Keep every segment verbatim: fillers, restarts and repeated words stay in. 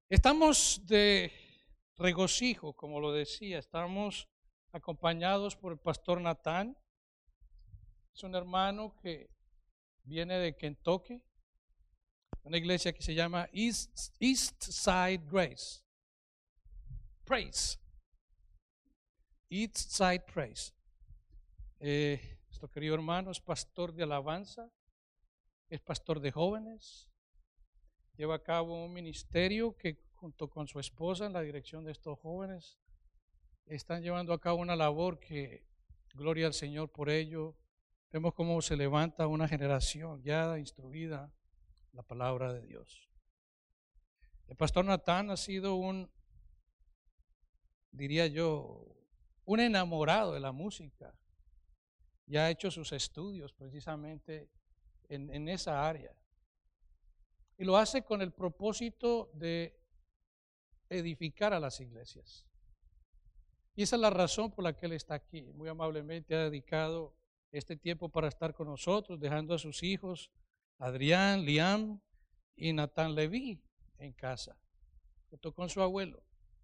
Estamos de regocijo, como lo decía, estamos acompañados por el pastor Natán. Es un hermano que viene de Kentucky, una iglesia que se llama East, East Side Grace. Praise. East Side Praise. Eh, nuestro querido hermano es pastor de alabanza, es pastor de jóvenes, lleva a cabo un ministerio que junto con su esposa en la dirección de estos jóvenes están llevando a cabo una labor que, gloria al Señor por ello, vemos cómo se levanta una generación guiada, instruida en la palabra de Dios. El pastor Natán ha sido un, diría yo, un enamorado de la música y ha hecho sus estudios precisamente en, en esa área. Y lo hace con el propósito de edificar a las iglesias. Y esa es la razón por la que él está aquí. Muy amablemente ha dedicado este tiempo para estar con nosotros, dejando a sus hijos, Adrián, Liam y Natán Leví, en casa, junto con su abuelo.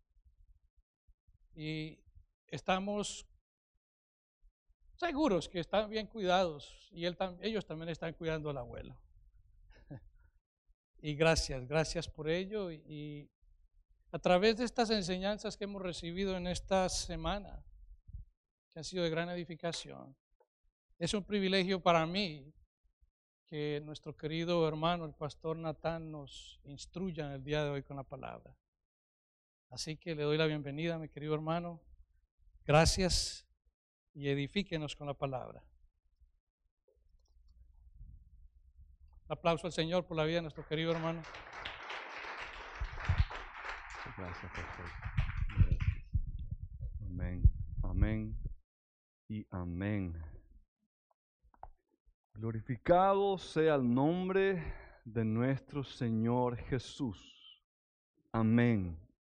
Y estamos seguros que están bien cuidados y él, ellos también están cuidando al abuelo. Y gracias, gracias por ello. Y a través de estas enseñanzas que hemos recibido en esta semana, que han sido de gran edificación, es un privilegio para mí que nuestro querido hermano, el pastor Natán, nos instruya en el día de hoy con la palabra. Así que le doy la bienvenida, mi querido hermano. Gracias y edifíquenos con la palabra. Un aplauso al Señor por la vida de nuestro querido hermano. Gracias, pastor. Amén, amén y amén. Glorificado sea el nombre de nuestro Señor Jesús. Amén.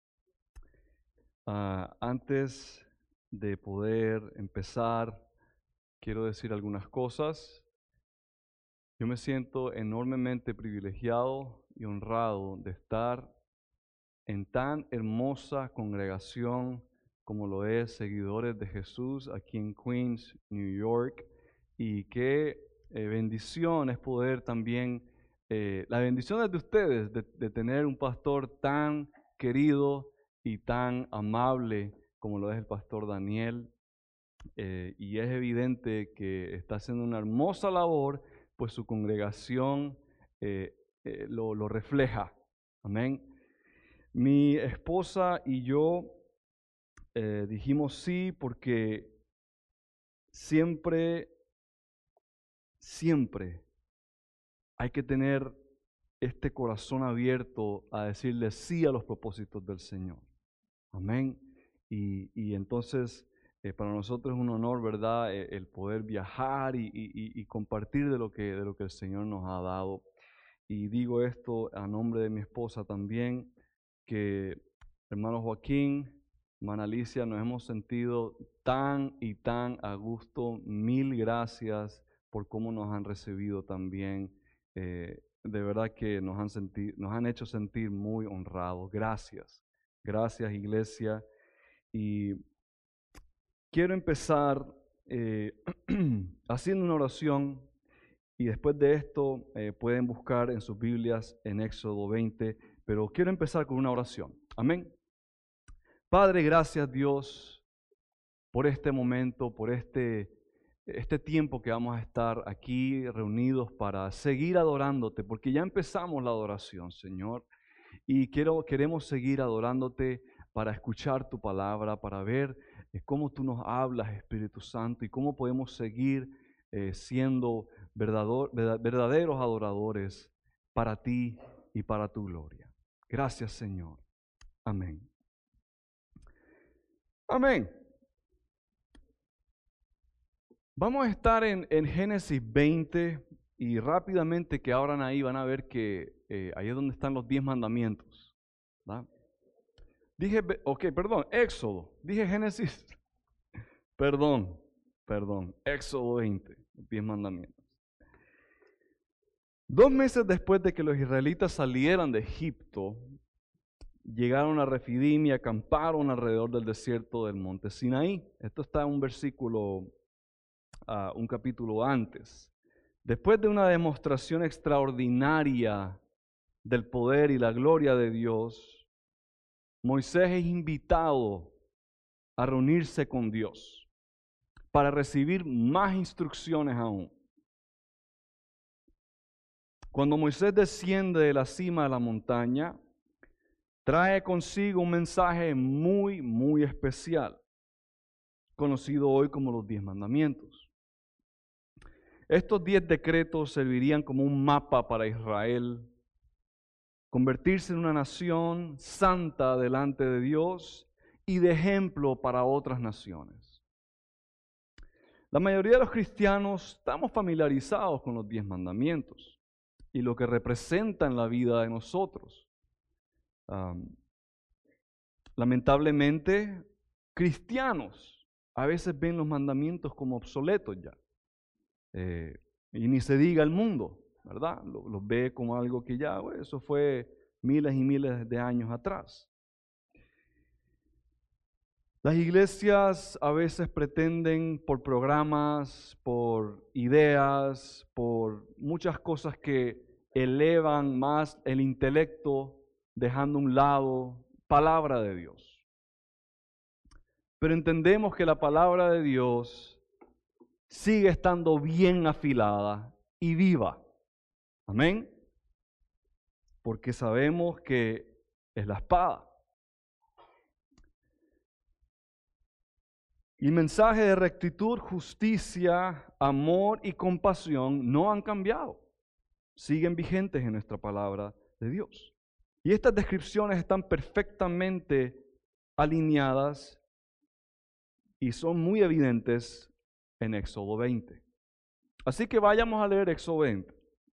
Uh, antes de poder empezar, quiero decir algunas cosas. Yo me siento enormemente privilegiado y honrado de estar en tan hermosa congregación como lo es Seguidores de Jesús aquí en Queens, New York, y qué eh, bendición es poder también, eh, la bendición es de ustedes, de, de tener un pastor tan querido y tan amable como lo es el pastor Daniel, eh, y es evidente que está haciendo una hermosa labor, pues su congregación eh, eh, lo, lo refleja. Amén. Mi esposa y yo eh, dijimos sí porque siempre, siempre hay que tener este corazón abierto a decirle sí a los propósitos del Señor. Amén. Y, y entonces eh, para nosotros es un honor, ¿verdad?, el, el poder viajar y, y, y compartir de lo, que, de lo que el Señor nos ha dado. Y digo esto a nombre de mi esposa también, que hermano Joaquín, hermana Alicia, nos hemos sentido tan y tan a gusto. Mil gracias por cómo nos han recibido también. Eh, de verdad que nos han, sentido, nos han hecho sentir muy honrados. Gracias. Gracias, iglesia. Y quiero empezar eh, haciendo una oración. Y después de esto eh, pueden buscar en sus Biblias en Éxodo veinte, pero quiero empezar con una oración. Amén. Padre, gracias Dios por este momento, por este, este tiempo que vamos a estar aquí reunidos para seguir adorándote, porque ya empezamos la adoración, Señor, y quiero, queremos seguir adorándote para escuchar tu palabra, para ver eh, cómo tú nos hablas, Espíritu Santo, y cómo podemos seguir eh, siendo verdador, verdaderos adoradores para ti y para tu gloria. Gracias, Señor. Amén. Amén. Vamos a estar en, en Génesis veinte y rápidamente que abran ahí van a ver que eh, ahí es donde están los diez mandamientos. ¿Verdad? Dije, ok, perdón, Éxodo. Dije Génesis. Perdón, perdón, Éxodo veinte, los diez mandamientos. Dos meses después de que los israelitas salieran de Egipto, llegaron a Refidim y acamparon alrededor del desierto del monte Sinaí. Esto está en un versículo, uh, un capítulo antes. Después de una demostración extraordinaria del poder y la gloria de Dios, Moisés es invitado a reunirse con Dios para recibir más instrucciones aún. Cuando Moisés desciende de la cima de la montaña, trae consigo un mensaje muy, muy especial, conocido hoy como los diez mandamientos. Estos diez decretos servirían como un mapa para Israel, convertirse en una nación santa delante de Dios y de ejemplo para otras naciones. La mayoría de los cristianos estamos familiarizados con los diez mandamientos y lo que representa en la vida de nosotros. Um, lamentablemente, cristianos a veces ven los mandamientos como obsoletos ya. Eh, y ni se diga el mundo, ¿verdad? Los lo ve como algo que ya, bueno, eso fue miles y miles de años atrás. Las iglesias a veces pretenden por programas, por ideas, por muchas cosas que elevan más el intelecto, dejando a un lado palabra de Dios. Pero entendemos que la palabra de Dios sigue estando bien afilada y viva. Amén. Porque sabemos que es la espada. El mensaje de rectitud, justicia, amor y compasión no han cambiado. Siguen vigentes en nuestra palabra de Dios. Y estas descripciones están perfectamente alineadas y son muy evidentes en Éxodo veinte. Así que vayamos a leer Éxodo veinte.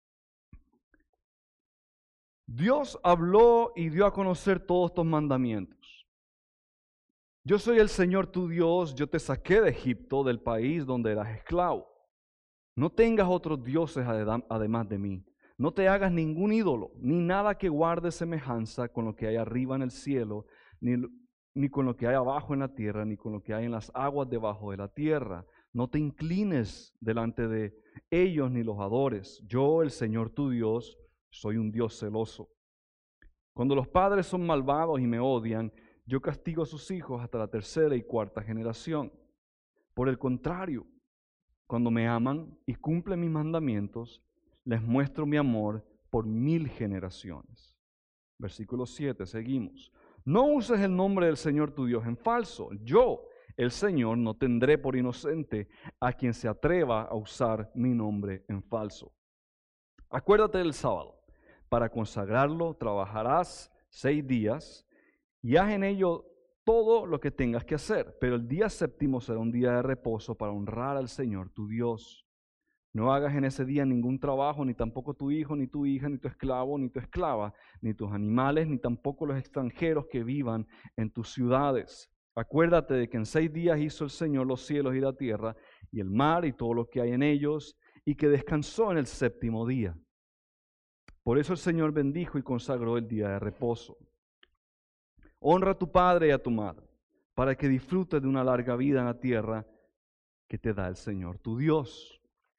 Dios habló y dio a conocer todos estos mandamientos. Yo soy el Señor tu Dios, yo te saqué de Egipto, del país donde eras esclavo. No tengas otros dioses además de mí. No te hagas ningún ídolo, ni nada que guarde semejanza con lo que hay arriba en el cielo, ni, ni con lo que hay abajo en la tierra, ni con lo que hay en las aguas debajo de la tierra. No te inclines delante de ellos ni los adores. Yo, el Señor tu Dios, soy un Dios celoso. Cuando los padres son malvados y me odian, yo castigo a sus hijos hasta la tercera y cuarta generación. Por el contrario, cuando me aman y cumplen mis mandamientos, les muestro mi amor por mil generaciones. Versículo siete, seguimos. No uses el nombre del Señor tu Dios en falso. Yo, el Señor, no tendré por inocente a quien se atreva a usar mi nombre en falso. Acuérdate del sábado. Para consagrarlo, trabajarás seis días y haz en ello todo lo que tengas que hacer. Pero el día séptimo será un día de reposo para honrar al Señor tu Dios. No hagas en ese día ningún trabajo, ni tampoco tu hijo, ni tu hija, ni tu esclavo, ni tu esclava, ni tus animales, ni tampoco los extranjeros que vivan en tus ciudades. Acuérdate de que en seis días hizo el Señor los cielos y la tierra, y el mar y todo lo que hay en ellos, y que descansó en el séptimo día. Por eso el Señor bendijo y consagró el día de reposo. Honra a tu padre y a tu madre, para que disfrutes de una larga vida en la tierra que te da el Señor tu Dios.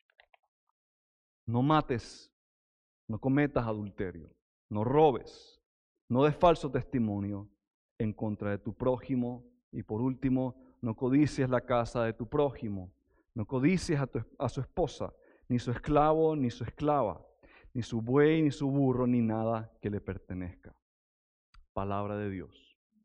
No mates, no cometas adulterio, no robes, no des falso testimonio en contra de tu prójimo. Y por último, no codicies la casa de tu prójimo, no codicies a, tu, a su esposa, ni su esclavo, ni su esclava, ni su buey, ni su burro, ni nada que le pertenezca. Palabra de Dios.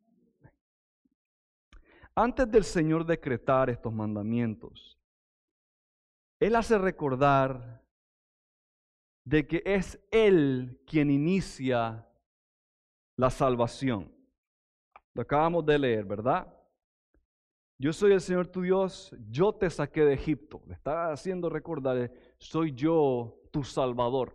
Antes del Señor decretar estos mandamientos, Él hace recordar de que es Él quien inicia la salvación. Lo acabamos de leer, ¿verdad? Yo soy el Señor tu Dios, yo te saqué de Egipto. Le está haciendo recordar, soy yo tu Salvador.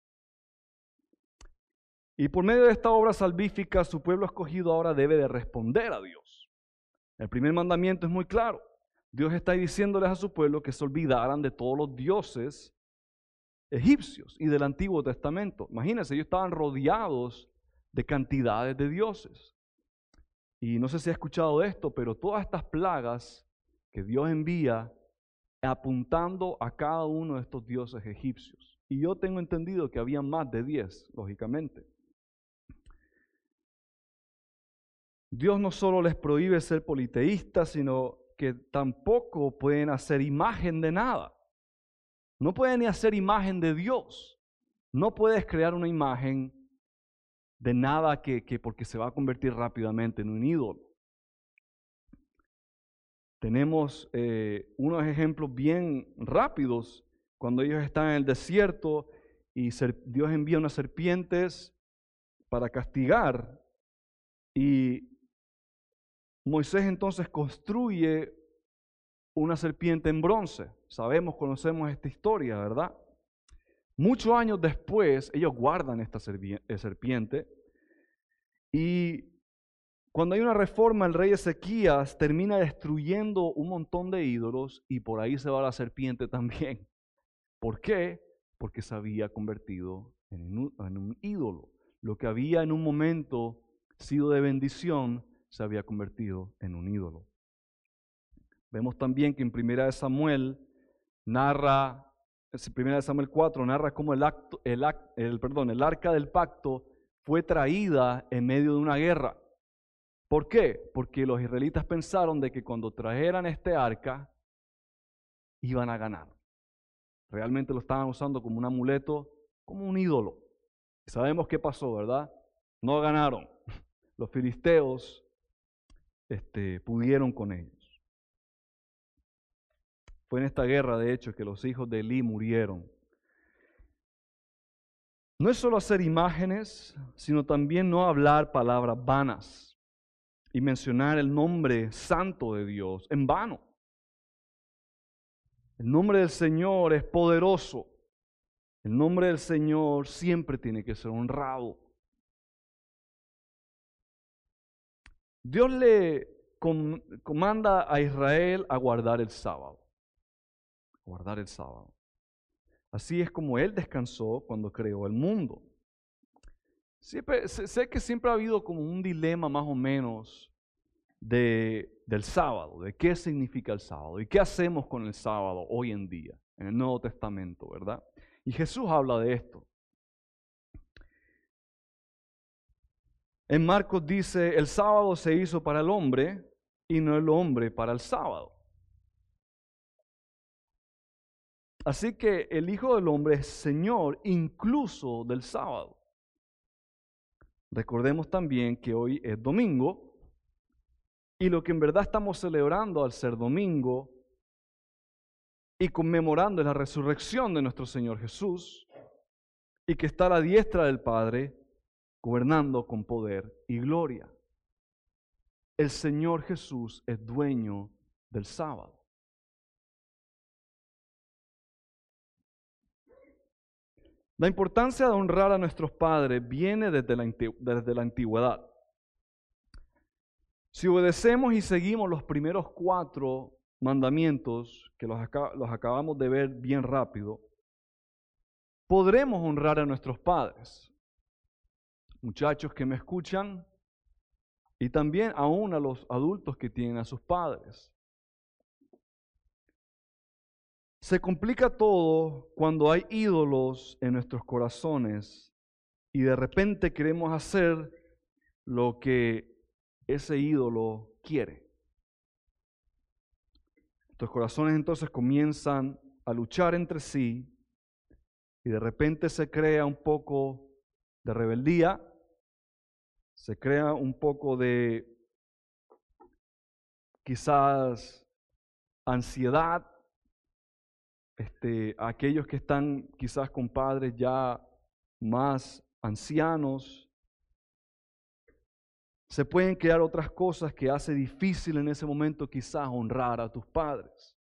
Y por medio de esta obra salvífica, su pueblo escogido ahora debe de responder a Dios. El primer mandamiento es muy claro. Dios está diciéndoles a su pueblo que se olvidaran de todos los dioses egipcios y del Antiguo Testamento. Imagínense, ellos estaban rodeados de cantidades de dioses. Y no sé si ha escuchado de esto, pero todas estas plagas que Dios envía apuntando a cada uno de estos dioses egipcios. Y yo tengo entendido que había más de diez, lógicamente. Dios no solo les prohíbe ser politeístas, sino que tampoco pueden hacer imagen de nada. No pueden ni hacer imagen de Dios. No puedes crear una imagen de nada que, que porque se va a convertir rápidamente en un ídolo. Tenemos eh, unos ejemplos bien rápidos cuando ellos están en el desierto y ser, Dios envía unas serpientes para castigar, y Moisés entonces construye una serpiente en bronce. Sabemos, conocemos esta historia, ¿verdad? Muchos años después, ellos guardan esta serpiente, y cuando hay una reforma, el rey Ezequías termina destruyendo un montón de ídolos, y por ahí se va la serpiente también. ¿Por qué? Porque se había convertido en un, en un ídolo. Lo que había en un momento sido de bendición se había convertido en un ídolo. Vemos también que en Primera de Samuel narra, en Primera de Samuel cuatro narra cómo el, acto, el, el, perdón, el arca del pacto fue traída en medio de una guerra. ¿Por qué? Porque los israelitas pensaron de que cuando trajeran este arca iban a ganar. Realmente lo estaban usando como un amuleto, como un ídolo. Y sabemos qué pasó, ¿verdad? No ganaron. Los filisteos este, pudieron con ellos. Fue en esta guerra, de hecho, que los hijos de Elí murieron. No es solo hacer imágenes, sino también no hablar palabras vanas y mencionar el nombre santo de Dios en vano. El nombre del Señor es poderoso. El nombre del Señor siempre tiene que ser honrado. Dios le comanda a Israel a guardar el sábado. Guardar el sábado. Así es como Él descansó cuando creó el mundo. Siempre, sé que siempre ha habido como un dilema más o menos de, del sábado, de qué significa el sábado y qué hacemos con el sábado hoy en día, en el Nuevo Testamento, ¿verdad? Y Jesús habla de esto. En Marcos dice, el sábado se hizo para el hombre y no el hombre para el sábado. Así que el Hijo del Hombre es Señor incluso del sábado. Recordemos también que hoy es domingo, y lo que en verdad estamos celebrando al ser domingo y conmemorando es la resurrección de nuestro Señor Jesús, y que está a la diestra del Padre, gobernando con poder y gloria. El Señor Jesús es dueño del sábado. La importancia de honrar a nuestros padres viene desde la, desde la antigüedad. Si obedecemos y seguimos los primeros cuatro mandamientos, que los, acá, los acabamos de ver bien rápido, podremos honrar a nuestros padres. Muchachos que me escuchan, y también aún a los adultos que tienen a sus padres. Se complica todo cuando hay ídolos en nuestros corazones y de repente queremos hacer lo que ese ídolo quiere. Nuestros corazones entonces comienzan a luchar entre sí y de repente se crea un poco de rebeldía, se crea un poco de quizás ansiedad. Este, aquellos que están quizás con padres ya más ancianos, se pueden crear otras cosas que hace difícil en ese momento quizás honrar a tus padres.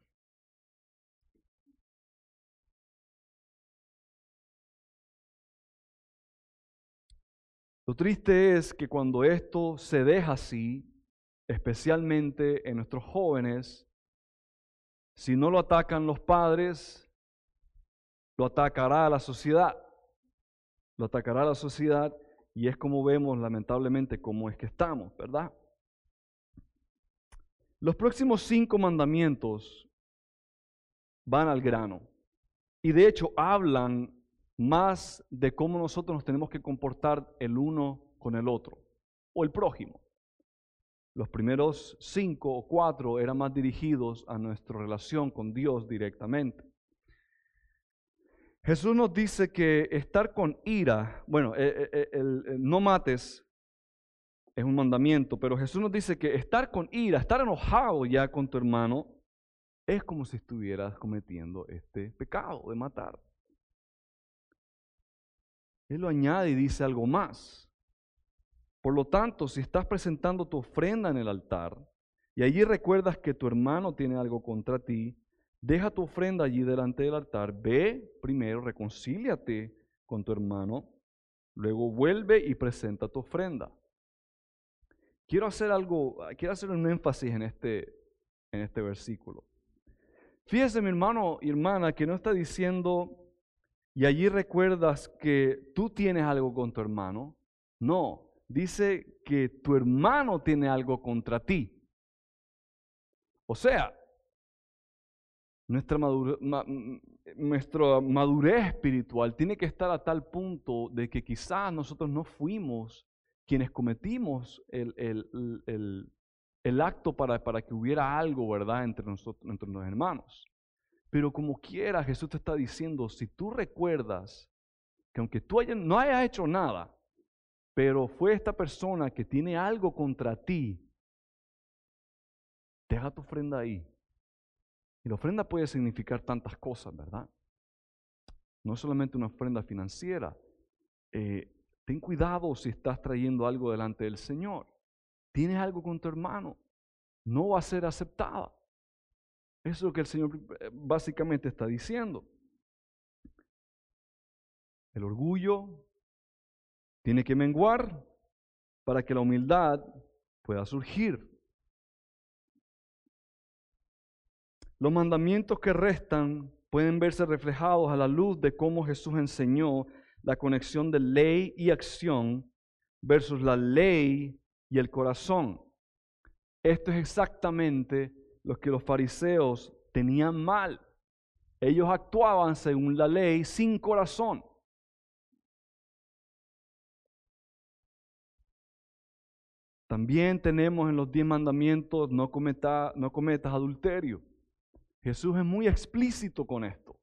Lo triste es que cuando esto se deja así, especialmente en nuestros jóvenes, si no lo atacan los padres, lo atacará la sociedad. Lo atacará la sociedad y es como vemos lamentablemente cómo es que estamos, ¿verdad? Los próximos cinco mandamientos van al grano y de hecho hablan más de cómo nosotros nos tenemos que comportar el uno con el otro o el prójimo. Los primeros cinco o cuatro eran más dirigidos a nuestra relación con Dios directamente. Jesús nos dice que estar con ira, bueno, el, el, el, el no mates es un mandamiento, pero Jesús nos dice que estar con ira, estar enojado ya con tu hermano, es como si estuvieras cometiendo este pecado de matar. Él lo añade y dice algo más. Por lo tanto, si estás presentando tu ofrenda en el altar y allí recuerdas que tu hermano tiene algo contra ti, deja tu ofrenda allí delante del altar, ve primero, reconcíliate con tu hermano, luego vuelve y presenta tu ofrenda. Quiero hacer algo, quiero hacer un énfasis en este, en este versículo. Fíjese, mi hermano y hermana, que no está diciendo, y allí recuerdas que tú tienes algo con tu hermano. No, dice que tu hermano tiene algo contra ti. O sea, nuestra madurez, ma, nuestra madurez espiritual tiene que estar a tal punto de que quizás nosotros no fuimos quienes cometimos el, el, el, el acto para, para que hubiera algo, ¿verdad?, entre nosotros, entre los hermanos. Pero como quiera, Jesús te está diciendo, si tú recuerdas que aunque tú haya, no hayas hecho nada, pero fue esta persona que tiene algo contra ti, deja tu ofrenda ahí. Y la ofrenda puede significar tantas cosas, ¿verdad? No solamente una ofrenda financiera. Eh, ten cuidado si estás trayendo algo delante del Señor. Tienes algo con tu hermano, no va a ser aceptada. Eso es lo que el Señor básicamente está diciendo. El orgullo tiene que menguar para que la humildad pueda surgir. Los mandamientos que restan pueden verse reflejados a la luz de cómo Jesús enseñó la conexión de ley y acción versus la ley y el corazón. Esto es exactamente lo que los fariseos tenían mal. Ellos actuaban según la ley sin corazón. También tenemos en los diez mandamientos, no cometa, no cometas adulterio. Jesús es muy explícito con esto.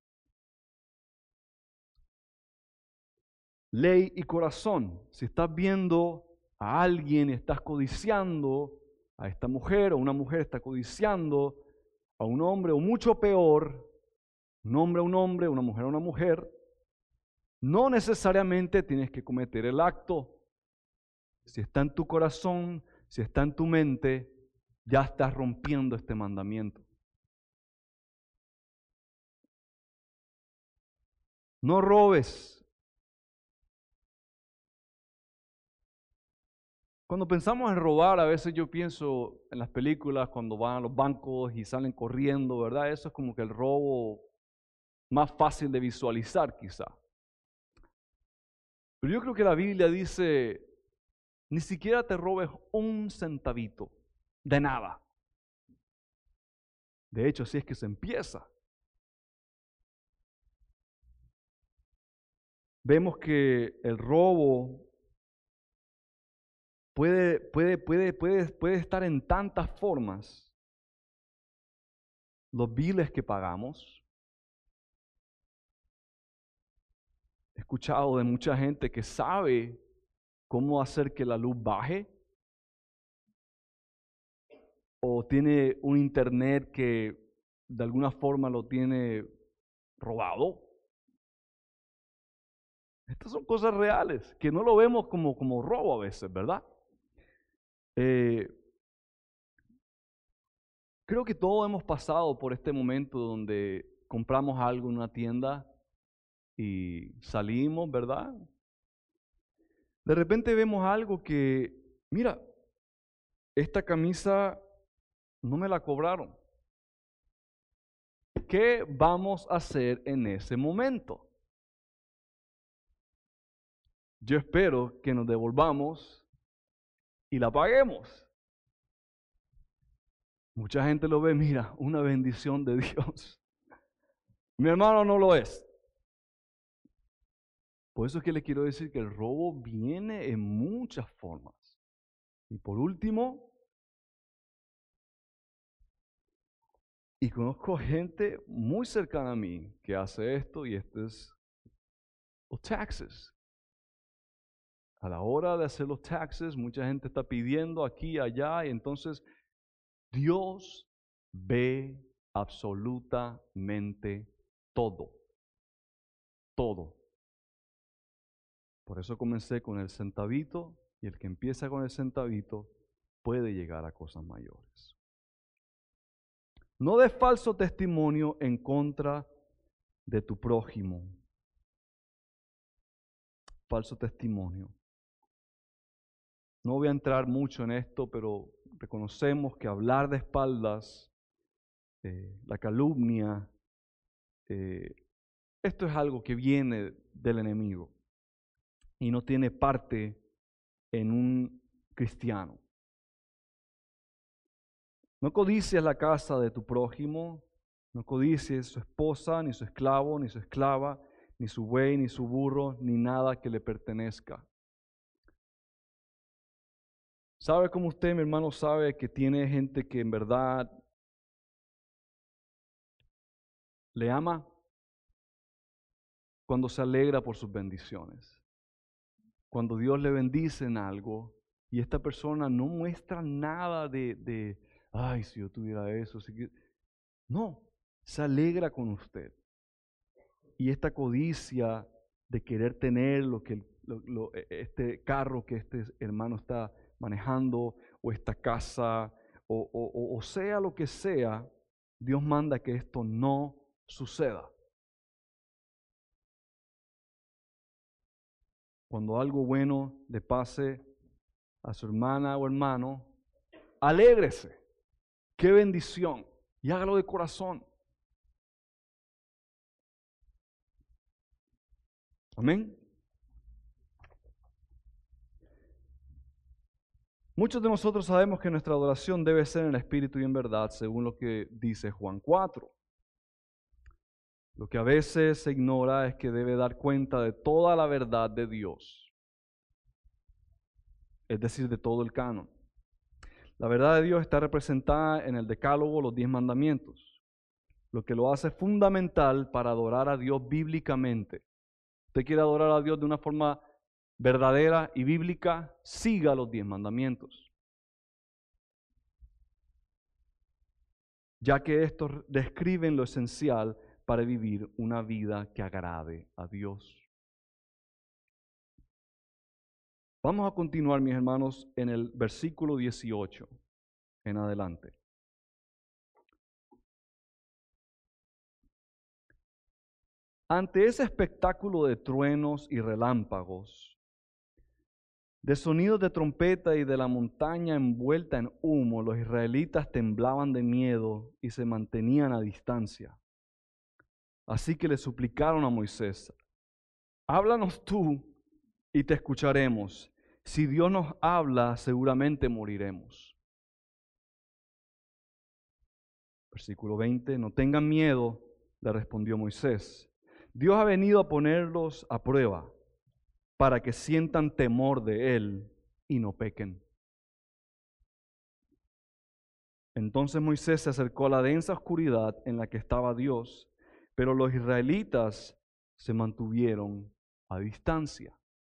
Ley y corazón. Si estás viendo a alguien y estás codiciando a esta mujer, o una mujer está codiciando a un hombre, o mucho peor, un hombre a un hombre, una mujer a una mujer, no necesariamente tienes que cometer el acto. Si está en tu corazón, si está en tu mente, ya estás rompiendo este mandamiento. No robes. Cuando pensamos en robar, a veces yo pienso en las películas cuando van a los bancos y salen corriendo, ¿verdad? Eso es como que el robo más fácil de visualizar quizá. Pero yo creo que la Biblia dice, ni siquiera te robes un centavito de nada. De hecho, así es que se empieza. Vemos que el robo puede, puede, puede, puede, puede estar en tantas formas. Los biles que pagamos. He escuchado de mucha gente que sabe cómo hacer que la luz baje. O tiene un internet que de alguna forma lo tiene robado. Estas son cosas reales, que no lo vemos como, como robo a veces, ¿verdad? Eh, creo que todos hemos pasado por este momento donde compramos algo en una tienda y salimos, ¿verdad? De repente vemos algo que, mira, esta camisa no me la cobraron. ¿Qué vamos a hacer en ese momento? yo espero que nos devolvamos y la paguemos. Mucha gente lo ve, mira, una bendición de Dios. Mi hermano, no lo es. Por eso es que le quiero decir que el robo viene en muchas formas. Y por último, y conozco gente muy cercana a mí que hace esto, y esto es los taxes. A la hora de hacer los taxes, mucha gente está pidiendo aquí y allá, y entonces Dios ve absolutamente todo. Todo. Por eso comencé con el centavito, y el que empieza con el centavito puede llegar a cosas mayores. No des falso testimonio en contra de tu prójimo. Falso testimonio. No voy a entrar mucho en esto, pero reconocemos que hablar de espaldas, eh, la calumnia, eh, esto es algo que viene del enemigo y no tiene parte en un cristiano. No codicies la casa de tu prójimo, no codicies su esposa, ni su esclavo, ni su esclava, ni su buey, ni su burro, ni nada que le pertenezca. ¿Sabe cómo usted, mi hermano, sabe que tiene gente que en verdad le ama? Cuando se alegra por sus bendiciones. Cuando Dios le bendice en algo y esta persona no muestra nada de, de ay, si yo tuviera eso. Si que... No, se alegra con usted. Y esta codicia de querer tener lo que lo, lo, este carro que este hermano está manejando, o esta casa, o, o, o sea lo que sea, Dios manda que esto no suceda. Cuando algo bueno le pase a su hermana o hermano, alégrese. ¡Qué bendición! Y hágalo de corazón. Amén. Muchos de nosotros sabemos que nuestra adoración debe ser en espíritu y en verdad, según lo que dice Juan cuatro. Lo que a veces se ignora es que debe dar cuenta de toda la verdad de Dios, es decir, de todo el canon. La verdad de Dios está representada en el Decálogo, los diez mandamientos, lo que lo hace fundamental para adorar a Dios bíblicamente. Usted quiere adorar a Dios de una forma verdadera y bíblica, siga los diez mandamientos, ya que estos describen lo esencial para vivir una vida que agrade a Dios. Vamos a continuar, mis hermanos, en el versículo dieciocho en adelante. Ante ese espectáculo de truenos y relámpagos, de sonidos de trompeta y de la montaña envuelta en humo, los israelitas temblaban de miedo y se mantenían a distancia. Así que le suplicaron a Moisés: háblanos tú y te escucharemos. Si Dios nos habla, seguramente moriremos. Versículo veinte, no tengan miedo, le respondió Moisés. Dios ha venido a ponerlos a prueba para que sientan temor de Él y no pequen. Entonces Moisés se acercó a la densa oscuridad en la que estaba Dios, pero los israelitas se mantuvieron a distancia.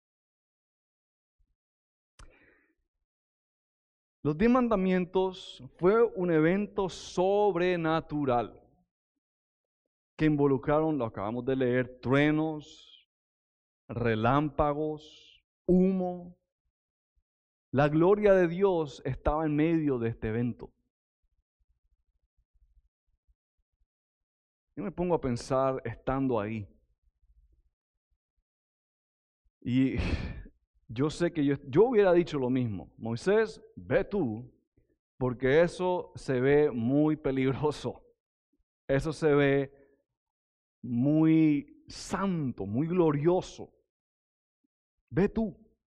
Los diez mandamientos fue un evento sobrenatural que involucraron, lo acabamos de leer, truenos, relámpagos, humo. La gloria de Dios estaba en medio de este evento. Yo me pongo a pensar estando ahí. Y yo sé que yo, yo hubiera dicho lo mismo. Moisés, ve tú, porque eso se ve muy peligroso. Eso se ve muy santo, muy glorioso. Ve tú.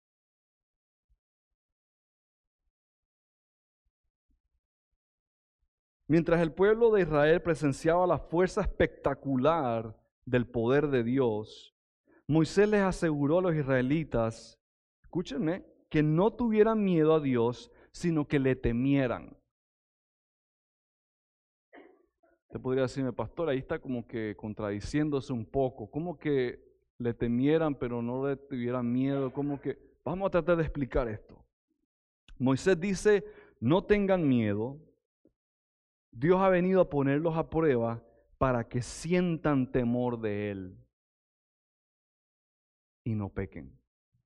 Mientras el pueblo de Israel presenciaba la fuerza espectacular del poder de Dios, Moisés les aseguró a los israelitas, escúchenme, que no tuvieran miedo a Dios, sino que le temieran. Usted podría decirme, pastor, ahí está como que contradiciéndose un poco, como que le temieran pero no le tuvieran miedo, como que, vamos a tratar de explicar esto. Moisés dice, no tengan miedo, Dios ha venido a ponerlos a prueba para que sientan temor de Él y no pequen.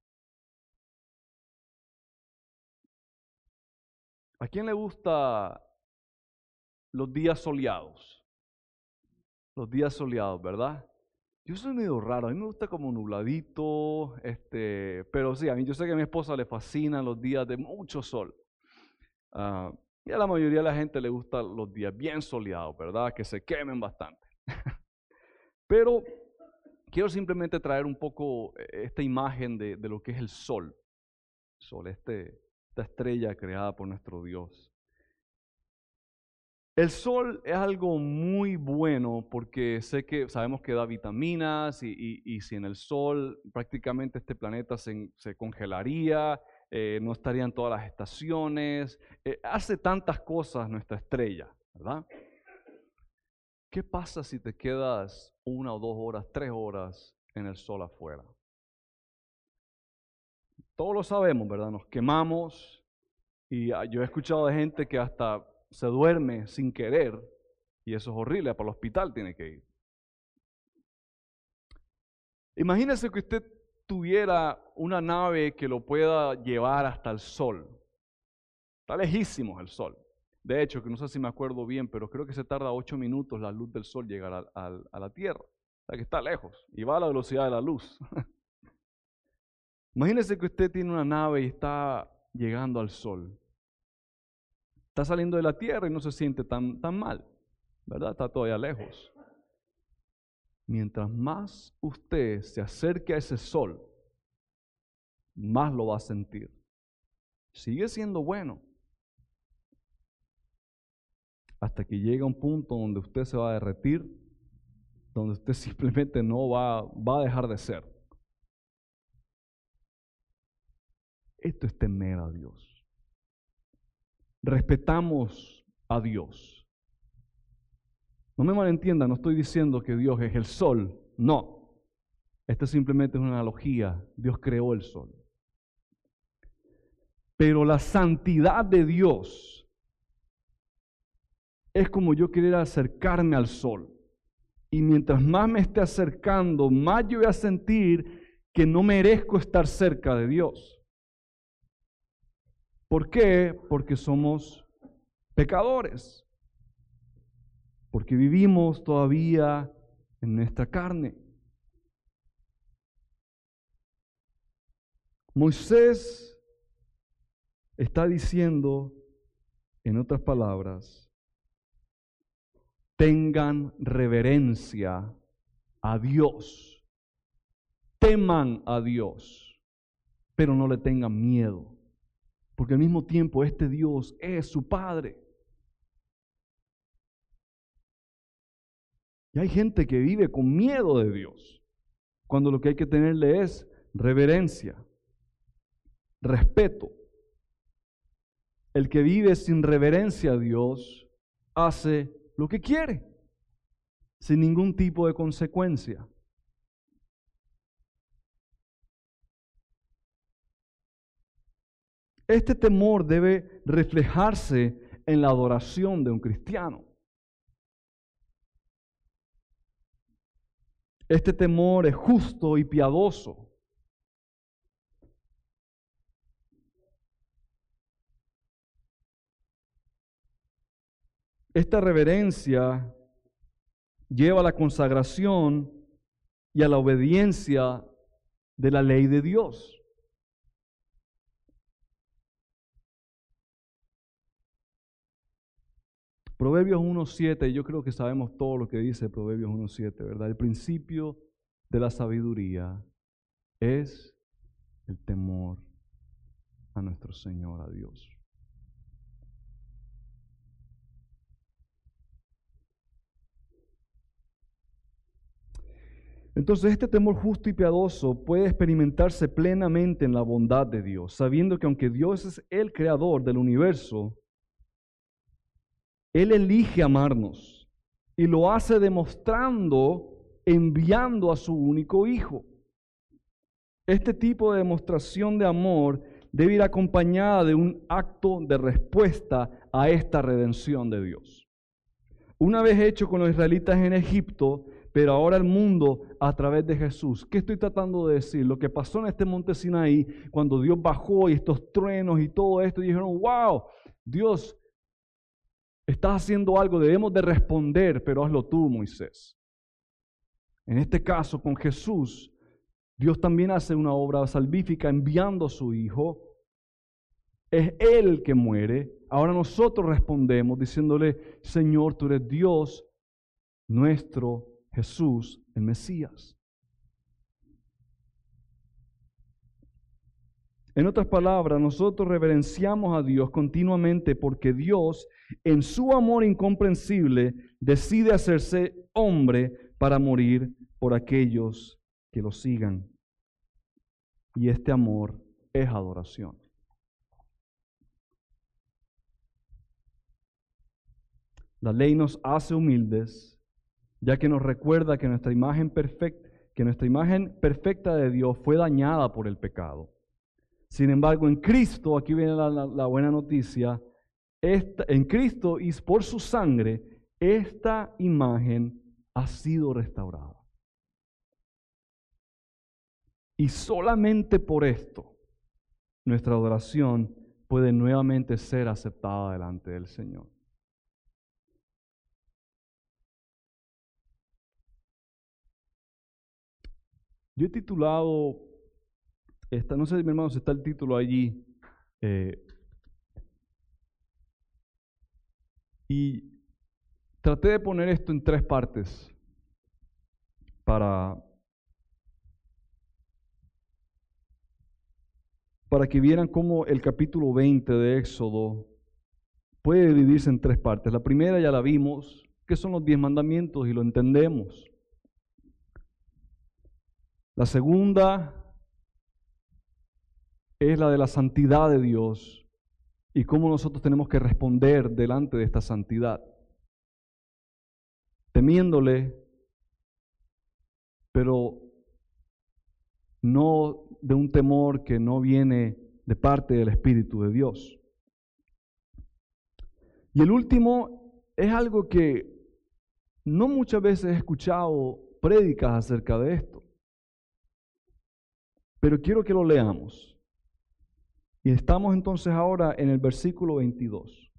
¿A quién le gusta los días soleados? Los días soleados, ¿verdad? Yo soy medio raro, a mí me gusta como nubladito, este, pero sí, a mí yo sé que a mi esposa le fascinan los días de mucho sol. Uh, y a la mayoría de la gente le gustan los días bien soleados, ¿verdad? Que se quemen bastante. Pero quiero simplemente traer un poco esta imagen de, de lo que es el sol. Sol, este, esta estrella creada por nuestro Dios. El sol es algo muy bueno porque sé que sabemos que da vitaminas y, y, y si en el sol prácticamente este planeta se, se congelaría, eh, no estarían todas las estaciones, eh, hace tantas cosas nuestra estrella, ¿verdad? ¿Qué pasa si te quedas una o dos horas, tres horas en el sol afuera? Todos lo sabemos, ¿verdad? Nos quemamos y yo he escuchado de gente que hasta se duerme sin querer y eso es horrible, para el hospital tiene que ir. Imagínese que usted tuviera una nave que lo pueda llevar hasta el sol. Está lejísimos el sol. De hecho, que no sé si me acuerdo bien, pero creo que se tarda ocho minutos la luz del sol llegar a, a, a la Tierra. O sea que está lejos y va a la velocidad de la luz. Imagínese que usted tiene una nave y está llegando al sol. Está saliendo de la tierra y no se siente tan, tan mal, ¿verdad? Está todavía lejos. Mientras más usted se acerque a ese sol, más lo va a sentir. Sigue siendo bueno. Hasta que llega un punto donde usted se va a derretir, donde usted simplemente no va, va a dejar de ser. Esto es temer a Dios. Respetamos a Dios. No me malentienda, no estoy diciendo que Dios es el sol, no. Esto simplemente es una analogía, Dios creó el sol. Pero la santidad de Dios es como yo querer acercarme al sol. Y mientras más me esté acercando, más yo voy a sentir que no merezco estar cerca de Dios. ¿Por qué? Porque somos pecadores. Porque vivimos todavía en nuestra carne. Moisés está diciendo, en otras palabras, tengan reverencia a Dios, teman a Dios, pero no le tengan miedo, porque al mismo tiempo este Dios es su Padre. Y hay gente que vive con miedo de Dios, cuando lo que hay que tenerle es reverencia, respeto. El que vive sin reverencia a Dios hace lo que quiere, sin ningún tipo de consecuencia. Este temor debe reflejarse en la adoración de un cristiano. Este temor es justo y piadoso. Esta reverencia lleva a la consagración y a la obediencia de la ley de Dios. Proverbios uno siete, yo creo que sabemos todo lo que dice Proverbios uno siete, ¿verdad? El principio de la sabiduría es el temor a nuestro Señor, a Dios. Entonces, este temor justo y piadoso puede experimentarse plenamente en la bondad de Dios, sabiendo que aunque Dios es el creador del universo, Él elige amarnos y lo hace demostrando, enviando a su único Hijo. Este tipo de demostración de amor debe ir acompañada de un acto de respuesta a esta redención de Dios. Una vez hecho con los israelitas en Egipto, pero ahora el mundo a través de Jesús. ¿Qué estoy tratando de decir? Lo que pasó en este monte Sinaí, cuando Dios bajó y estos truenos y todo esto, y dijeron, wow, Dios, estás haciendo algo, debemos de responder, pero hazlo tú, Moisés. En este caso, con Jesús, Dios también hace una obra salvífica enviando a su Hijo. Es Él el que muere. Ahora nosotros respondemos diciéndole, Señor, tú eres Dios, nuestro Jesús, el Mesías. En otras palabras, nosotros reverenciamos a Dios continuamente porque Dios, en su amor incomprensible, decide hacerse hombre para morir por aquellos que lo sigan. Y este amor es adoración. La ley nos hace humildes, ya que nos recuerda que nuestra imagen perfecta, que nuestra imagen perfecta de Dios fue dañada por el pecado. Sin embargo, en Cristo, aquí viene la, la, la buena noticia, esta, en Cristo y por su sangre, esta imagen ha sido restaurada. Y solamente por esto, nuestra adoración puede nuevamente ser aceptada delante del Señor. Yo he titulado, esta, no sé mi hermano si está el título allí, eh, y traté de poner esto en tres partes para, para que vieran cómo el capítulo veinte de Éxodo puede dividirse en tres partes. La primera ya la vimos, que son los diez mandamientos y lo entendemos. La segunda es la de la santidad de Dios y cómo nosotros tenemos que responder delante de esta santidad, temiéndole, pero no de un temor que no viene de parte del Espíritu de Dios. Y el último es algo que no muchas veces he escuchado prédicas acerca de esto, pero quiero que lo leamos. Y estamos entonces ahora en el versículo veintidós.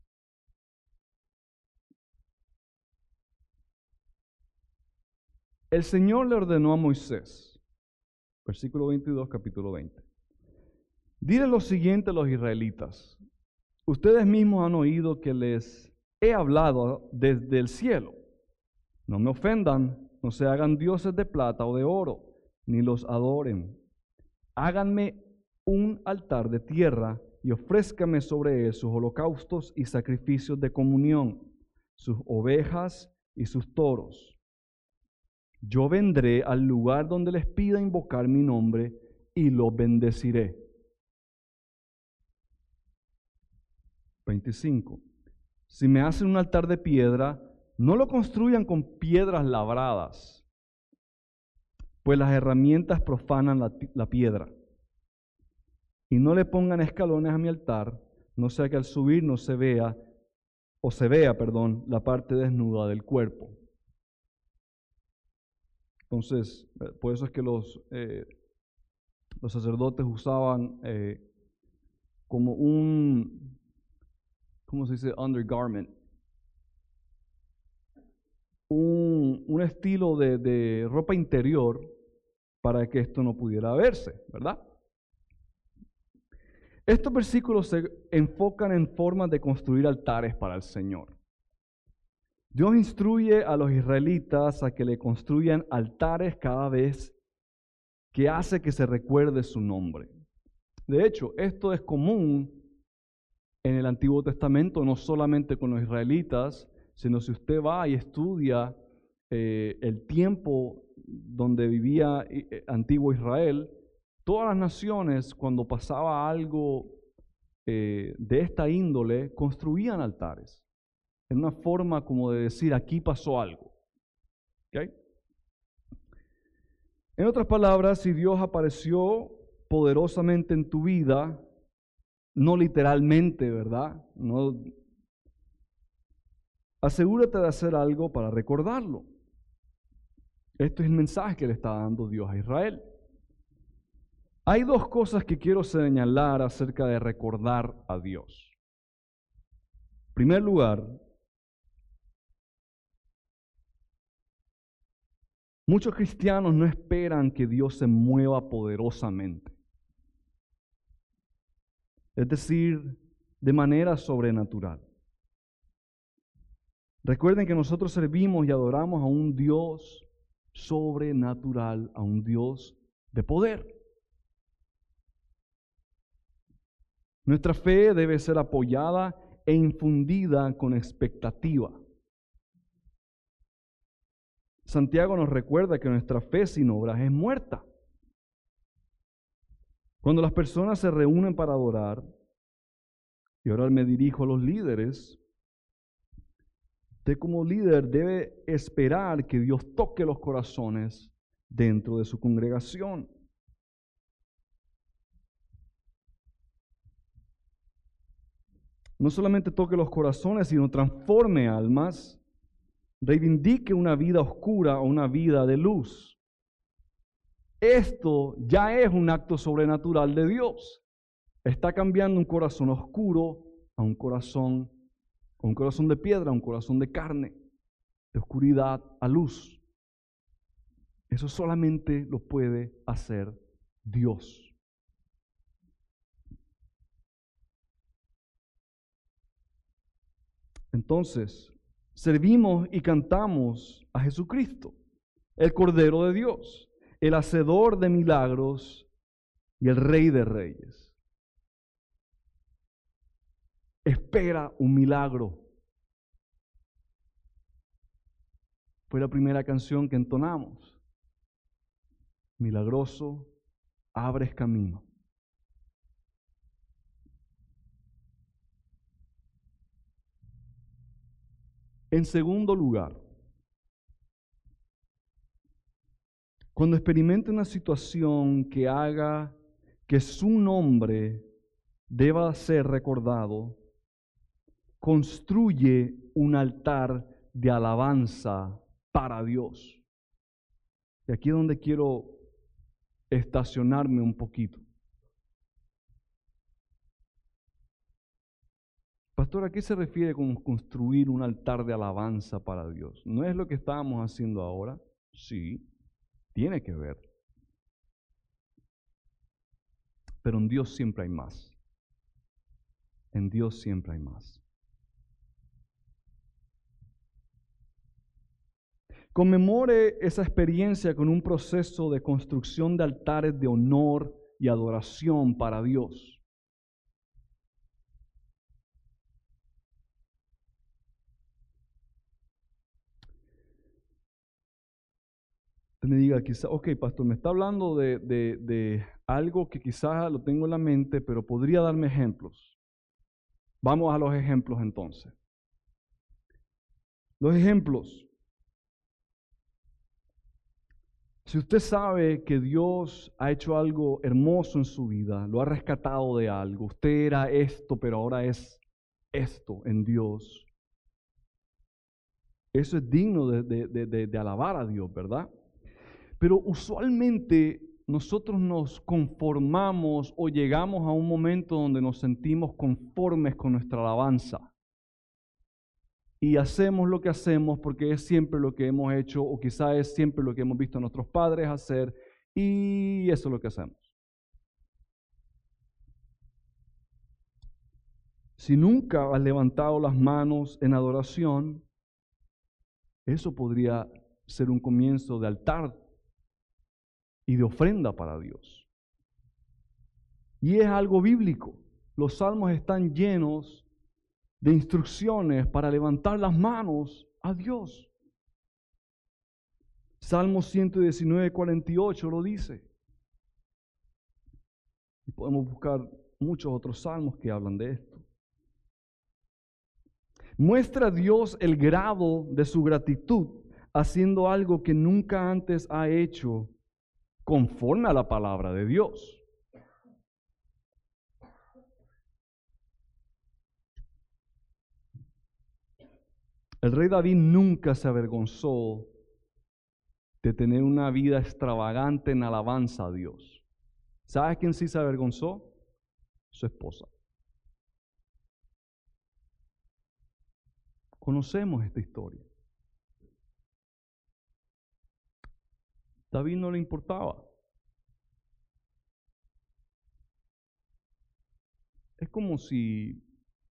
El Señor le ordenó a Moisés, versículo veintidós, capítulo veinte. Dile lo siguiente a los israelitas. Ustedes mismos han oído que les he hablado desde el cielo. No me ofendan, no se hagan dioses de plata o de oro, ni los adoren. Háganme un altar de tierra y ofrézcame sobre él sus holocaustos y sacrificios de comunión, sus ovejas y sus toros. Yo vendré al lugar donde les pida invocar mi nombre y los bendeciré. veinticinco. Si me hacen un altar de piedra, no lo construyan con piedras labradas, pues las herramientas profanan la, la piedra. Y no le pongan escalones a mi altar, no sea que al subir no se vea, o se vea, perdón, la parte desnuda del cuerpo. Entonces, por eso es que los, eh, los sacerdotes usaban eh, como un, ¿cómo se dice? Undergarment. Un, un estilo de, de ropa interior para que esto no pudiera verse, ¿verdad? Estos versículos se enfocan en formas de construir altares para el Señor. Dios instruye a los israelitas a que le construyan altares cada vez que hace que se recuerde su nombre. De hecho, esto es común en el Antiguo Testamento, no solamente con los israelitas, sino si usted va y estudia eh, el tiempo donde vivía eh, antiguo Israel, todas las naciones, cuando pasaba algo eh, de esta índole, construían altares. En una forma como de decir, aquí pasó algo. ¿Okay? En otras palabras, si Dios apareció poderosamente en tu vida, no literalmente, ¿verdad? No, asegúrate de hacer algo para recordarlo. Este es el mensaje que le está dando Dios a Israel. Hay dos cosas que quiero señalar acerca de recordar a Dios. En primer lugar, muchos cristianos no esperan que Dios se mueva poderosamente. Es decir, de manera sobrenatural. Recuerden que nosotros servimos y adoramos a un Dios sobrenatural, a un Dios de poder. Nuestra fe debe ser apoyada e infundida con expectativa. Santiago nos recuerda que nuestra fe sin obras es muerta. Cuando las personas se reúnen para adorar, y ahora me dirijo a los líderes, usted como líder debe esperar que Dios toque los corazones dentro de su congregación. No solamente toque los corazones, sino transforme almas, reivindique una vida oscura o una vida de luz. Esto ya es un acto sobrenatural de Dios. Está cambiando un corazón oscuro a un corazón, a un corazón de piedra, a un corazón de carne, de oscuridad a luz. Eso solamente lo puede hacer Dios. Entonces, servimos y cantamos a Jesucristo, el Cordero de Dios, el hacedor de milagros y el Rey de Reyes. Espera un milagro. Fue la primera canción que entonamos. Milagroso, abres camino. En segundo lugar, cuando experimente una situación que haga que su nombre deba ser recordado, construye un altar de alabanza para Dios. Y aquí es donde quiero estacionarme un poquito. Pastor, ¿a qué se refiere con construir un altar de alabanza para Dios? ¿No es lo que estábamos haciendo ahora? Sí, tiene que ver. Pero en Dios siempre hay más. En Dios siempre hay más. Conmemore esa experiencia con un proceso de construcción de altares de honor y adoración para Dios. Usted me diga, quizá, ok, pastor, me está hablando de, de, de algo que quizás lo tengo en la mente, pero podría darme ejemplos. Vamos a los ejemplos entonces. Los ejemplos. Si usted sabe que Dios ha hecho algo hermoso en su vida, lo ha rescatado de algo, usted era esto, pero ahora es esto en Dios, eso es digno de, de, de, de alabar a Dios, ¿verdad? Pero usualmente nosotros nos conformamos o llegamos a un momento donde nos sentimos conformes con nuestra alabanza. Y hacemos lo que hacemos porque es siempre lo que hemos hecho o quizás es siempre lo que hemos visto a nuestros padres hacer y eso es lo que hacemos. Si nunca has levantado las manos en adoración, eso podría ser un comienzo de altar y de ofrenda para Dios. Y es algo bíblico. Los salmos están llenos de instrucciones para levantar las manos a Dios. Salmo ciento diecinueve, cuarenta y ocho lo dice. Y podemos buscar muchos otros salmos que hablan de esto. Muestra a Dios el grado de su gratitud haciendo algo que nunca antes ha hecho conforme a la palabra de Dios. El rey David nunca se avergonzó de tener una vida extravagante en alabanza a Dios. ¿Sabes quién sí se avergonzó? Su esposa. Conocemos esta historia. David no le importaba. Es como si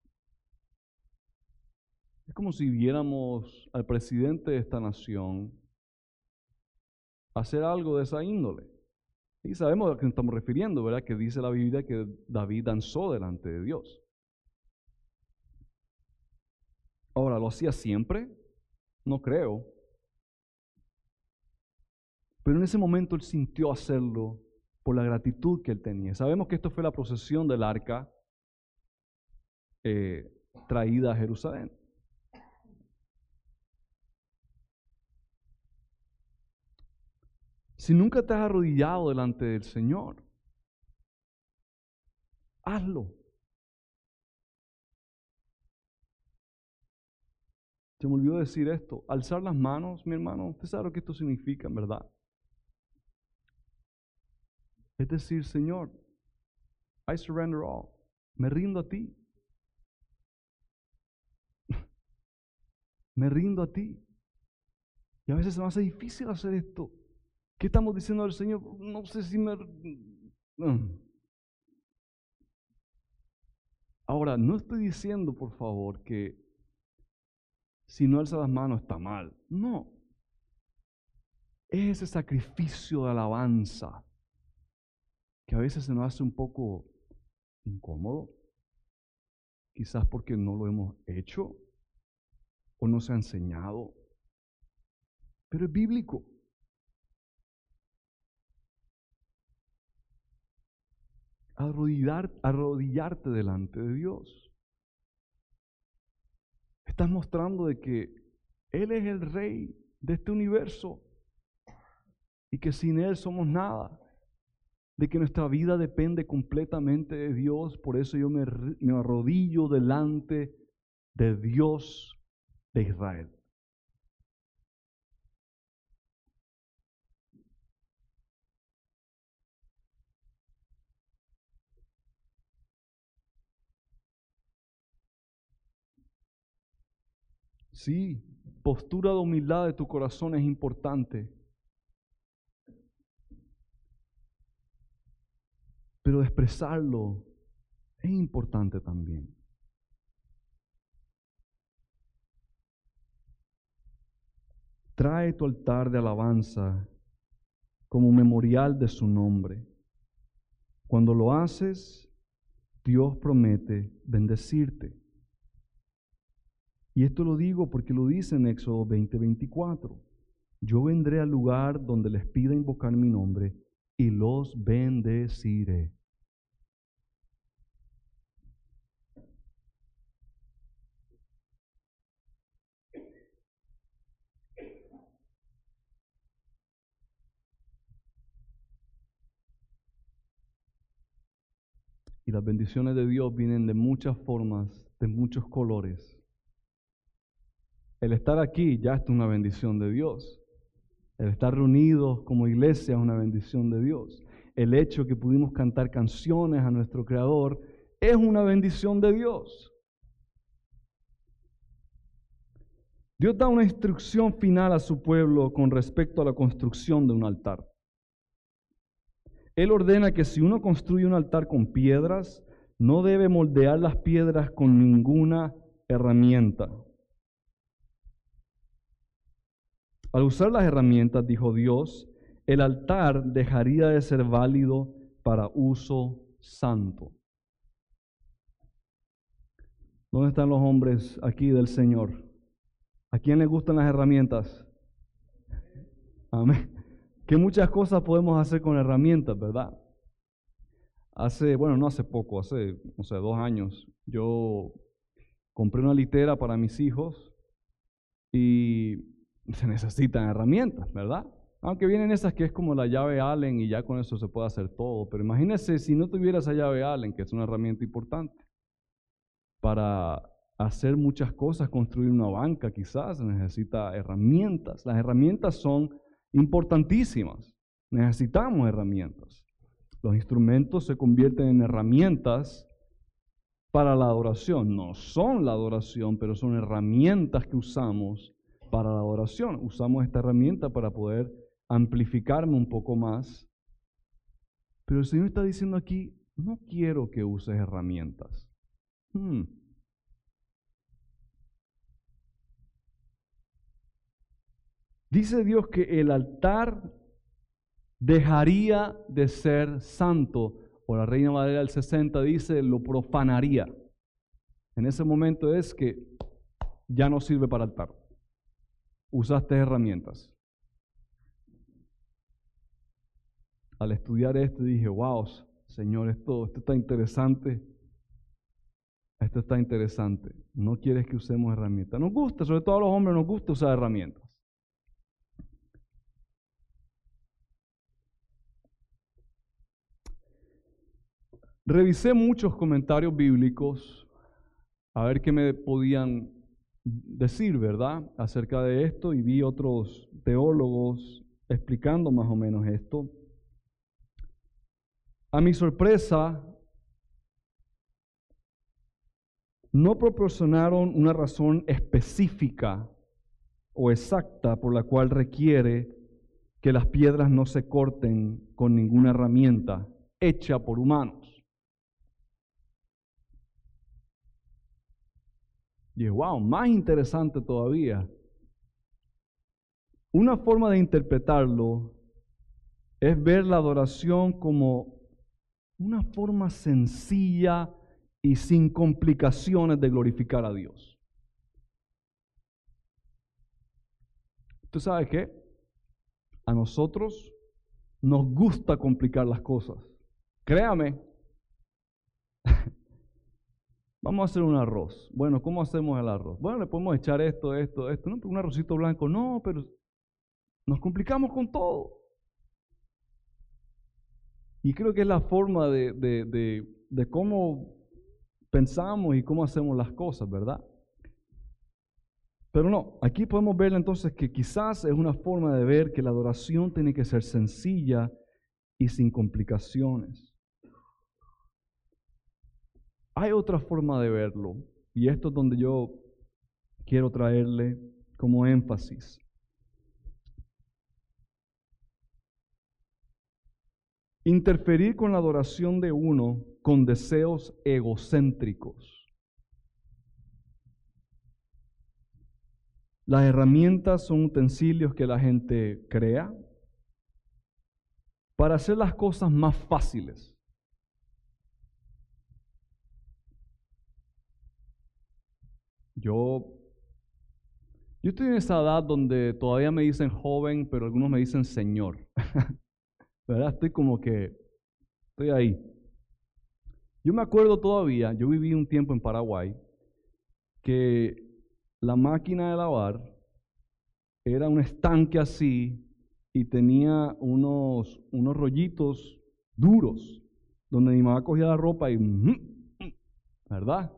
es como si viéramos al presidente de esta nación hacer algo de esa índole. Y sabemos a qué nos estamos refiriendo, ¿verdad? Que dice la Biblia que David danzó delante de Dios. Ahora, ¿lo hacía siempre? No creo. Pero en ese momento él sintió hacerlo por la gratitud que él tenía. Sabemos que esto fue la procesión del arca eh, traída a Jerusalén. Si nunca te has arrodillado delante del Señor, hazlo. Se me olvidó decir esto. Alzar las manos, mi hermano, usted sabe lo que esto significa, en verdad. Es decir, Señor, I surrender all. Me rindo a ti. Me rindo a ti. Y a veces se me hace difícil hacer esto. ¿Qué estamos diciendo al Señor? No sé si me... Ahora, no estoy diciendo, por favor, que si no alza las manos está mal. No. Es ese sacrificio de alabanza que a veces se nos hace un poco incómodo. Quizás porque no lo hemos hecho o no se ha enseñado. Pero es bíblico. Arrodillar, arrodillarte delante de Dios. Estás mostrando de que Él es el Rey de este universo y que sin Él somos nada. De que nuestra vida depende completamente de Dios. Por eso yo me, me arrodillo delante de Dios de Israel. Sí, postura de humildad de tu corazón es importante. Pero expresarlo es importante también. Trae tu altar de alabanza como memorial de su nombre. Cuando lo haces, Dios promete bendecirte. Y esto lo digo porque lo dice en Éxodo veinte, veinticuatro. Yo vendré al lugar donde les pida invocar mi nombre y los bendeciré. Y las bendiciones de Dios vienen de muchas formas, de muchos colores. El estar aquí ya es una bendición de Dios. El estar reunidos como iglesia es una bendición de Dios. El hecho que pudimos cantar canciones a nuestro Creador es una bendición de Dios. Dios da una instrucción final a su pueblo con respecto a la construcción de un altar. Él ordena que si uno construye un altar con piedras, no debe moldear las piedras con ninguna herramienta. Al usar las herramientas, dijo Dios, el altar dejaría de ser válido para uso santo. ¿Dónde están los hombres aquí del Señor? ¿A quién les gustan las herramientas? Amén. Que muchas cosas podemos hacer con herramientas, ¿verdad? Hace, bueno, no hace poco, hace, no sé, dos años, yo compré una litera para mis hijos y se necesitan herramientas, ¿verdad? Aunque vienen esas que es como la llave Allen y ya con eso se puede hacer todo. Pero imagínense si no tuviera esa llave Allen, que es una herramienta importante para hacer muchas cosas, construir una banca quizás, se necesita herramientas. Las herramientas son importantísimas. Necesitamos herramientas. Los instrumentos se convierten en herramientas para la adoración. No son la adoración, pero son herramientas que usamos para la adoración. Usamos esta herramienta para poder amplificarme un poco más. Pero el Señor está diciendo aquí, no quiero que uses herramientas. Hmm. Dice Dios que el altar dejaría de ser santo, o la Reina Valera del sesenta dice, lo profanaría. En ese momento es que ya no sirve para altar. Usaste herramientas. Al estudiar esto dije, wow, Señor, esto, esto está interesante. Esto está interesante. No quieres que usemos herramientas. Nos gusta, sobre todo a los hombres nos gusta usar herramientas. Revisé muchos comentarios bíblicos a ver qué me podían decir, ¿verdad?, acerca de esto, y vi otros teólogos explicando más o menos esto. A mi sorpresa, no proporcionaron una razón específica o exacta por la cual requiere que las piedras no se corten con ninguna herramienta hecha por humanos. Y es, wow, más interesante todavía. Una forma de interpretarlo es ver la adoración como una forma sencilla y sin complicaciones de glorificar a Dios. ¿Tú sabes qué? A nosotros nos gusta complicar las cosas. Créame. Vamos a hacer un arroz. Bueno, ¿cómo hacemos el arroz? Bueno, le podemos echar esto, esto, esto. No, pero un arrocito blanco. No, pero nos complicamos con todo. Y creo que es la forma de, de, de, de cómo pensamos y cómo hacemos las cosas, ¿verdad? Pero no, aquí podemos ver entonces que quizás es una forma de ver que la adoración tiene que ser sencilla y sin complicaciones. Hay otra forma de verlo, y esto es donde yo quiero traerle como énfasis. Interferir con la adoración de uno con deseos egocéntricos. Las herramientas son utensilios que la gente crea para hacer las cosas más fáciles. Yo, yo estoy en esa edad donde todavía me dicen joven, pero algunos me dicen señor. ¿Verdad? Estoy como que, estoy ahí. Yo me acuerdo todavía, yo viví un tiempo en Paraguay, que la máquina de lavar era un estanque así y tenía unos, unos rollitos duros, donde mi mamá cogía la ropa y, ¿verdad?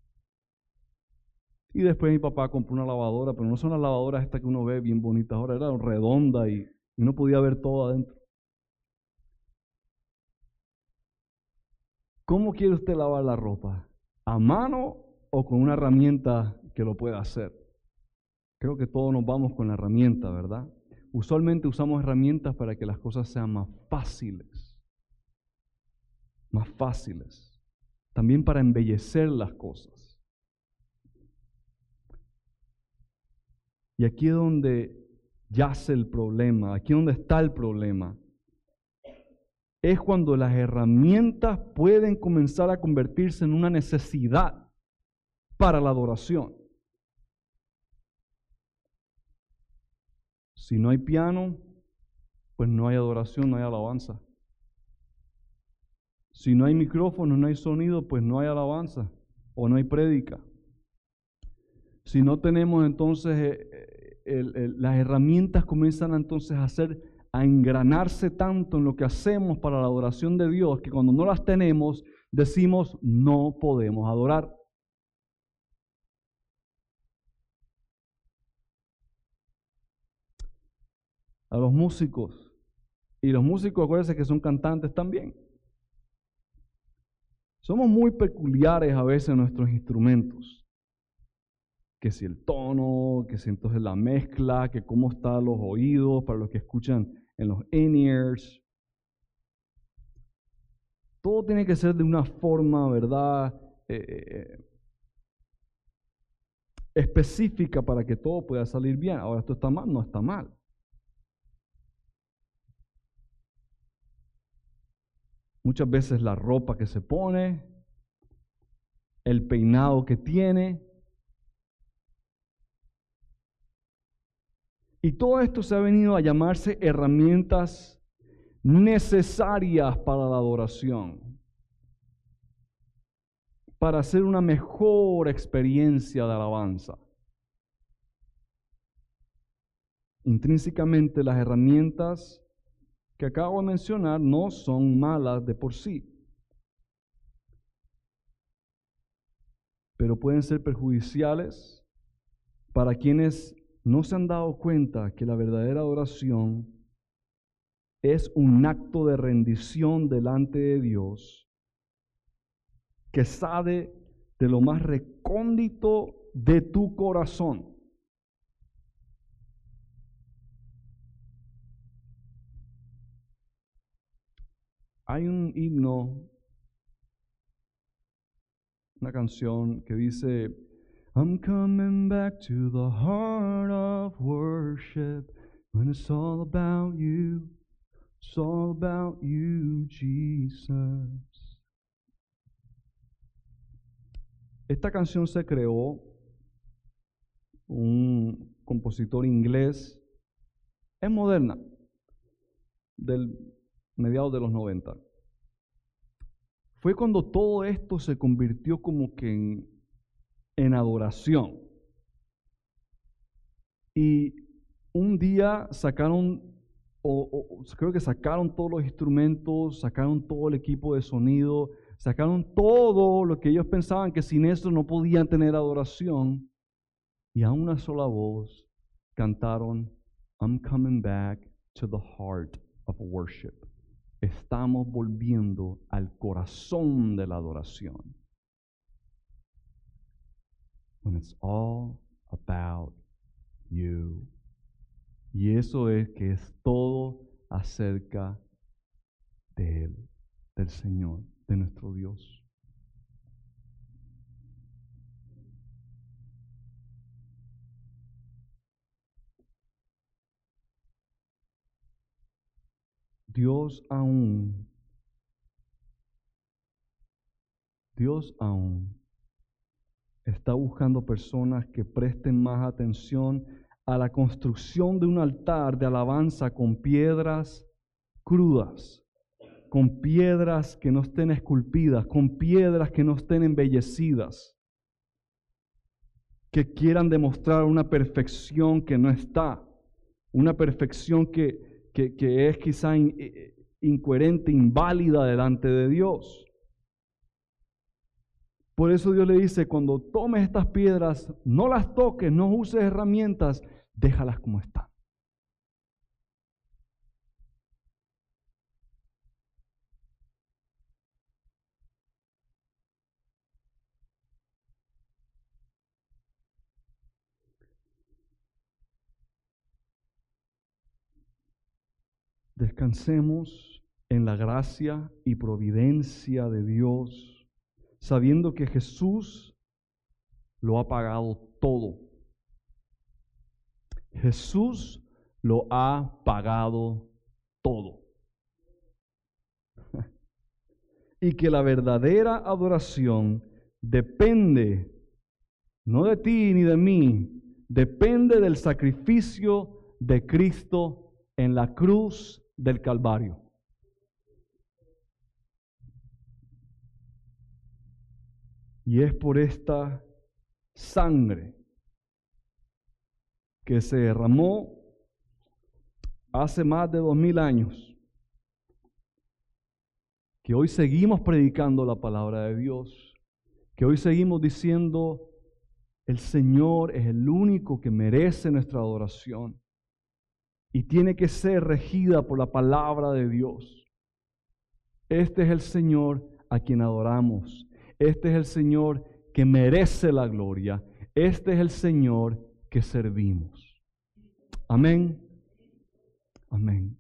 Y después mi papá compró una lavadora, pero no son las lavadoras estas que uno ve bien bonitas ahora, era redonda y uno podía ver todo adentro. ¿Cómo quiere usted lavar la ropa? ¿A mano o con una herramienta que lo pueda hacer? Creo que todos nos vamos con la herramienta, ¿verdad? Usualmente usamos herramientas para que las cosas sean más fáciles. Más fáciles. También para embellecer las cosas. Y aquí es donde yace el problema, aquí es donde está el problema. es cuando las herramientas pueden comenzar a convertirse en una necesidad para la adoración. Si no hay piano, pues no hay adoración, no hay alabanza. Si no hay micrófono, no hay sonido, pues no hay alabanza o no hay prédica. Si no tenemos entonces, eh, el, el, las herramientas comienzan entonces a hacer, a engranarse tanto en lo que hacemos para la adoración de Dios, que cuando no las tenemos, decimos no podemos adorar. A los músicos, y los músicos, acuérdense que son cantantes también. Somos muy peculiares a veces en nuestros instrumentos. Que si el tono, que si entonces la mezcla, que cómo están los oídos para los que escuchan en los in-ears. Todo tiene que ser de una forma, ¿verdad? Eh, específica para que todo pueda salir bien. Ahora, ¿esto está mal? No está mal. Muchas veces la ropa que se pone, el peinado que tiene. Y todo esto se ha venido a llamarse herramientas necesarias para la adoración, para hacer una mejor experiencia de alabanza. Intrínsecamente las herramientas que acabo de mencionar no son malas de por sí, pero pueden ser perjudiciales para quienes no se han dado cuenta que la verdadera adoración es un acto de rendición delante de Dios que sale de lo más recóndito de tu corazón. Hay un himno, una canción que dice, I'm coming back to the heart of worship when it's all about you, it's all about you, Jesus. Esta canción se creó un compositor inglés, es moderna, del mediados de los noventa. Fue cuando todo esto se convirtió como que en, en adoración. Y un día sacaron, o, o creo que sacaron todos los instrumentos, sacaron todo el equipo de sonido, sacaron todo lo que ellos pensaban que sin eso no podían tener adoración. Y a una sola voz cantaron, I'm coming back to the heart of worship. Estamos volviendo al corazón de la adoración. When it's all about you. Y eso es que es todo acerca de Él, del Señor, de nuestro Dios. Dios aún, Dios aún está buscando personas que presten más atención a la construcción de un altar de alabanza con piedras crudas, con piedras que no estén esculpidas, con piedras que no estén embellecidas, que quieran demostrar una perfección que no está, una perfección que Que, que es quizá in, incoherente, inválida delante de Dios. Por eso Dios le dice, cuando tomes estas piedras, no las toques, no uses herramientas, déjalas como están. Descansemos en la gracia y providencia de Dios, sabiendo que Jesús lo ha pagado todo. Jesús lo ha pagado todo. y que la verdadera adoración depende, no de ti ni de mí, depende del sacrificio de Cristo en la cruz del Calvario. Y es por esta sangre que se derramó hace más de dos mil años, que hoy seguimos predicando la palabra de Dios, que hoy seguimos diciendo, el Señor es el único que merece nuestra adoración y tiene que ser regida por la palabra de Dios. Este es el Señor a quien adoramos. Este es el Señor que merece la gloria. Este es el Señor que servimos. Amén. Amén.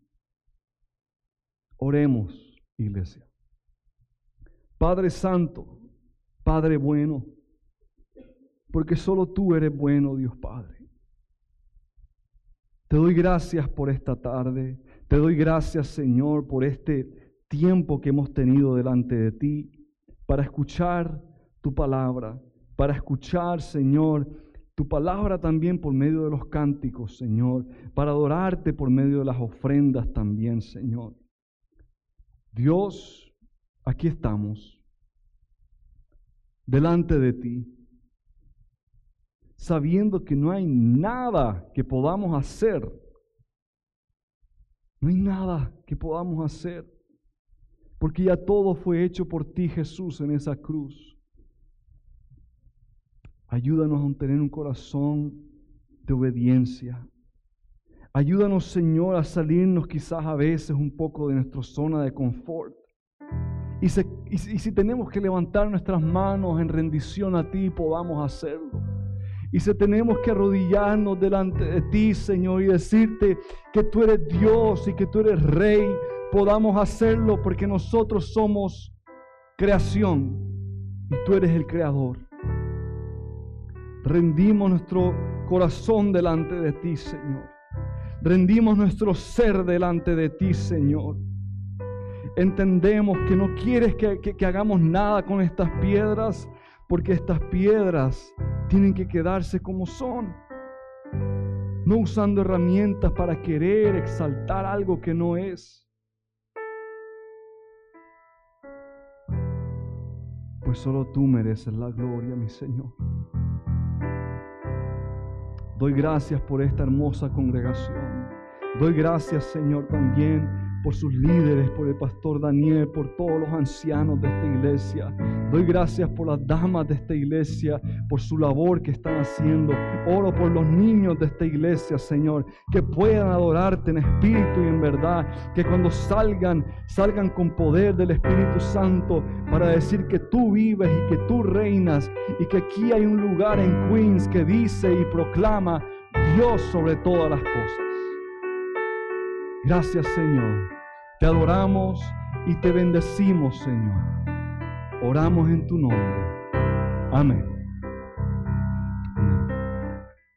Oremos, iglesia. Padre Santo, Padre bueno, porque solo tú eres bueno, Dios Padre. Te doy gracias por esta tarde. Te doy gracias, Señor, por este tiempo que hemos tenido delante de ti para escuchar tu palabra, para escuchar, Señor, tu palabra también por medio de los cánticos, Señor, para adorarte por medio de las ofrendas también, Señor. Dios, aquí estamos, delante de ti, sabiendo que no hay nada que podamos hacer. No hay nada que podamos hacer, porque ya todo fue hecho por ti, Jesús, en esa cruz. Ayúdanos a tener un corazón de obediencia. Ayúdanos, Señor, a salirnos quizás a veces un poco de nuestra zona de confort. Y, se, y, y si tenemos que levantar nuestras manos en rendición a ti, podamos hacerlo. Y si tenemos que arrodillarnos delante de ti, Señor, y decirte que tú eres Dios y que tú eres Rey, podamos hacerlo porque nosotros somos creación y tú eres el Creador. Rendimos nuestro corazón delante de ti, Señor. Rendimos nuestro ser delante de ti, Señor. Entendemos que no quieres que, que, que hagamos nada con estas piedras, porque estas piedras tienen que quedarse como son, no usando herramientas para querer exaltar algo que no es. Pues solo tú mereces la gloria, mi Señor. Doy gracias por esta hermosa congregación. Doy gracias, Señor, también por sus líderes, por el pastor Daniel, por todos los ancianos de esta iglesia. Doy gracias por las damas de esta iglesia, por su labor que están haciendo. Oro por los niños de esta iglesia, Señor, que puedan adorarte en espíritu y en verdad, que cuando salgan, salgan con poder del Espíritu Santo para decir que tú vives y que tú reinas, y que aquí hay un lugar en Queens que dice y proclama Dios sobre todas las cosas. Gracias, Señor. Te adoramos y te bendecimos, Señor. Oramos en tu nombre. Amén.